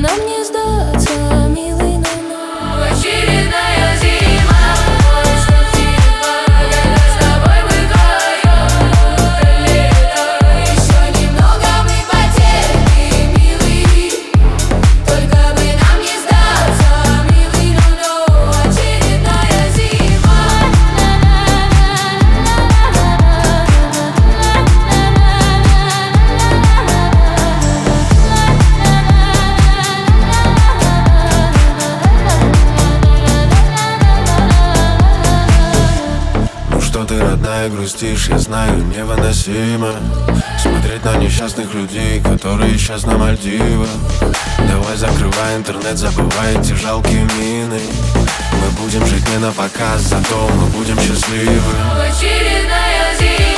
нам не сдаться, милый, но очередная зима. Когда с тобой мы вдвоем пролетаем. Еще немного мы потерпим, милый. Только бы нам не сдаться, милый, но очередная зима. Ну что ты, родная, грустишь, я знаю, невыносимо смотреть на несчастных людей, которые сейчас на Мальдивах. Давай закрывай интернет, забывай эти жалкие мины. Мы будем жить не на показ, зато мы будем счастливы. Очередная зима.